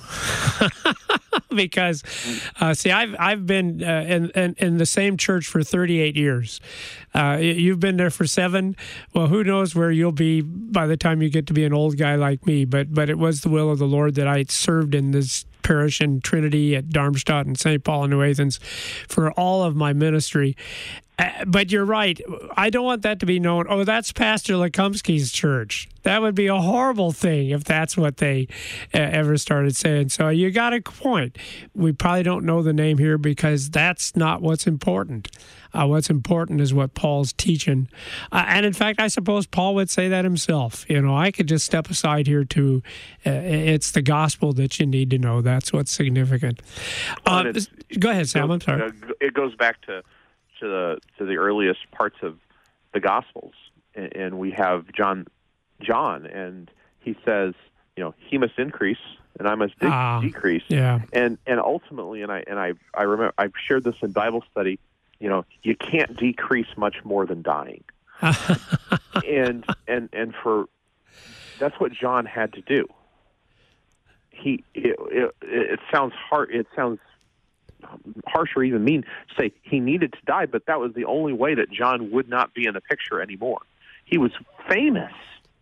Because, uh, see, I've I've been uh, in, in in the same church for thirty-eight years. Uh, you've been there for seven. Well, who knows where you'll be by the time you get to be an old guy like me. But but it was the will of the Lord that I served in this parish in Trinity at Darmstadt and Saint Paul and New Athens for all of my ministry. Uh, but you're right. I don't want that to be known. Oh, that's Pastor Lekumsky's church. That would be a horrible thing if that's what they uh, ever started saying. So you got a point. We probably don't know the name here because that's not what's important. Uh, what's important is what Paul's teaching. Uh, and in fact, I suppose Paul would say that himself. You know, I could just step aside here to, uh, it's the gospel that you need to know. That's what's significant. Uh, go ahead, Sam. I'm sorry. It goes back to to the to the earliest parts of the Gospels, and, and we have John, John, and he says, you know, he must increase and I must de- ah, decrease. Yeah. And and ultimately, and I and I I remember I've shared this in Bible study. You know, you can't decrease much more than dying, and and and for that's what John had to do. He it, it, it sounds hard. It sounds. harsh or even mean to say he needed to die, but that was the only way that John would not be in the picture anymore. He was famous.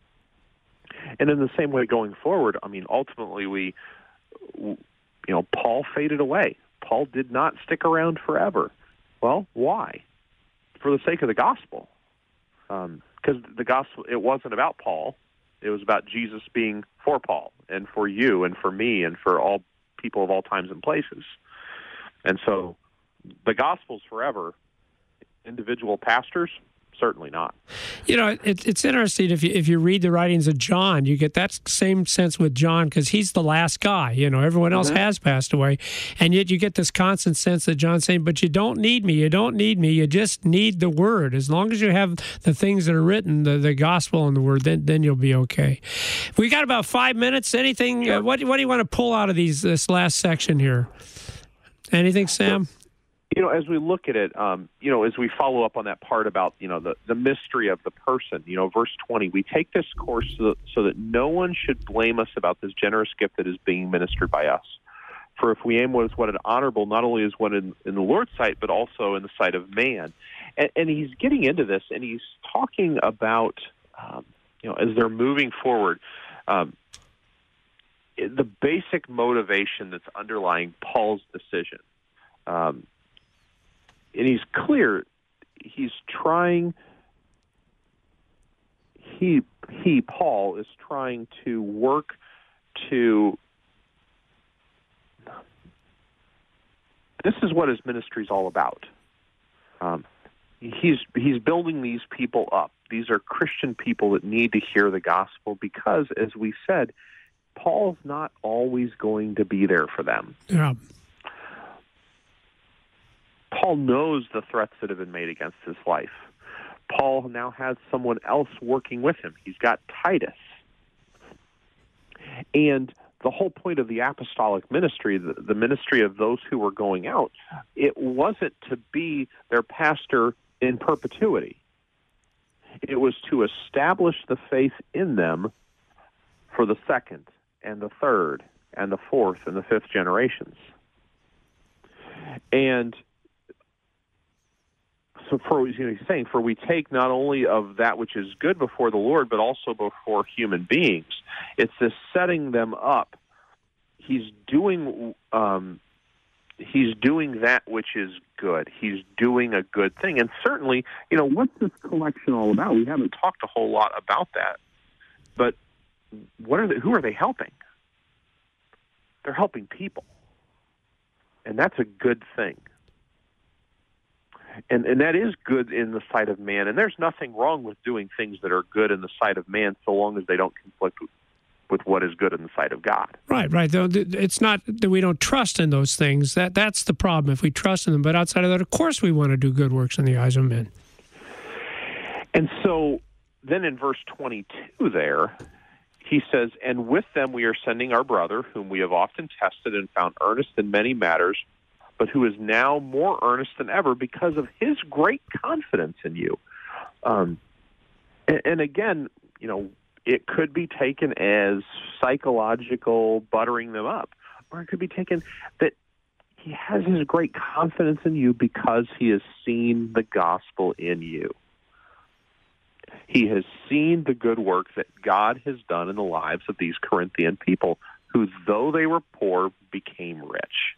And in the same way going forward, I mean, ultimately we, you know, Paul faded away. Paul did not stick around forever. Well, why? For the sake of the gospel. Because um, the gospel, it wasn't about Paul. It was about Jesus being for Paul and for you and for me and for all people of all times and places. And so the gospel's forever. Individual pastors, certainly not. You know, it, it's interesting if you if you read the writings of John, you get that same sense with John because he's the last guy. You know, everyone else mm-hmm. has passed away, and yet you get this constant sense that John's saying, "But you don't need me. You don't need me. You just need the Word. As long as you have the things that are written, the, the gospel and the Word, then then you'll be okay." We got about five minutes. Anything? Sure. Uh, what what do you want to pull out of these this last section here? Anything, Sam? You know, as we look at it, um, you know, as we follow up on that part about, you know, the, the mystery of the person, you know, verse twenty, we take this course so that, so that no one should blame us about this generous gift that is being ministered by us. For if we aim what is what is honorable, not only is what in, in the Lord's sight, but also in the sight of man. And, and he's getting into this, and he's talking about, um, you know, as they're moving forward, um, the basic motivation that's underlying Paul's decision. Um And he's clear, he's trying, he, he, Paul, is trying to work to, this is what his ministry is all about. Um, he's, he's building these people up. These are Christian people that need to hear the gospel because, as we said, Paul's not always going to be there for them. Yeah. Paul knows the threats that have been made against his life. Paul now has someone else working with him. He's got Titus. And the whole point of the apostolic ministry, the, the ministry of those who were going out, it wasn't to be their pastor in perpetuity. It was to establish the faith in them for the second and the third and the fourth and the fifth generations. And so for, you know, he's saying, for we take not only of that which is good before the Lord, but also before human beings. It's this setting them up. He's doing, um, he's doing that which is good. He's doing a good thing. And certainly, you know, what's this collection all about? We haven't talked a whole lot about that. But what are they, who are they helping? They're helping people. And that's a good thing. And and that is good in the sight of man. And there's nothing wrong with doing things that are good in the sight of man so long as they don't conflict with, with what is good in the sight of God. Right, right. It's not that we don't trust in those things. That That's the problem, if we trust in them. But outside of that, of course we want to do good works in the eyes of men. And so then in verse twenty-two there, he says, and with them we are sending our brother, whom we have often tested and found earnest in many matters, but who is now more earnest than ever because of his great confidence in you. Um, and, and again, you know, it could be taken as psychological buttering them up, or it could be taken that he has his great confidence in you because he has seen the gospel in you. He has seen the good work that God has done in the lives of these Corinthian people, who, though they were poor, became rich.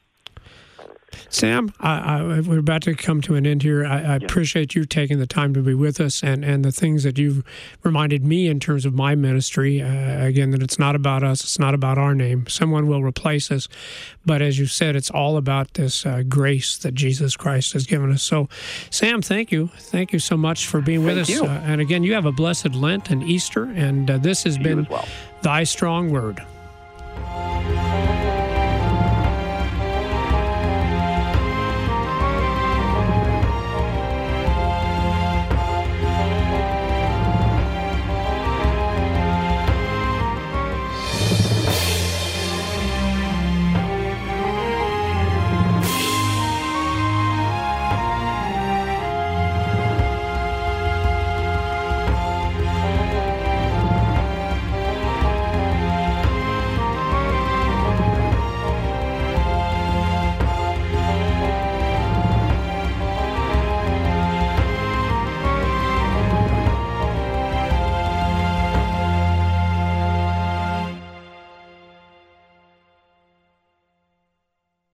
Sam, I, I, we're about to come to an end here. I, I yeah. appreciate you taking the time to be with us and, and the things that you've reminded me in terms of my ministry. Uh, again, that it's not about us. It's not about our name. Someone will replace us. But as you said, it's all about this uh, grace that Jesus Christ has given us. So, Sam, thank you. Thank you so much for being with thank us. You. Uh, and again, you have a blessed Lent and Easter. And uh, this has you been as well. Thy Strong Word.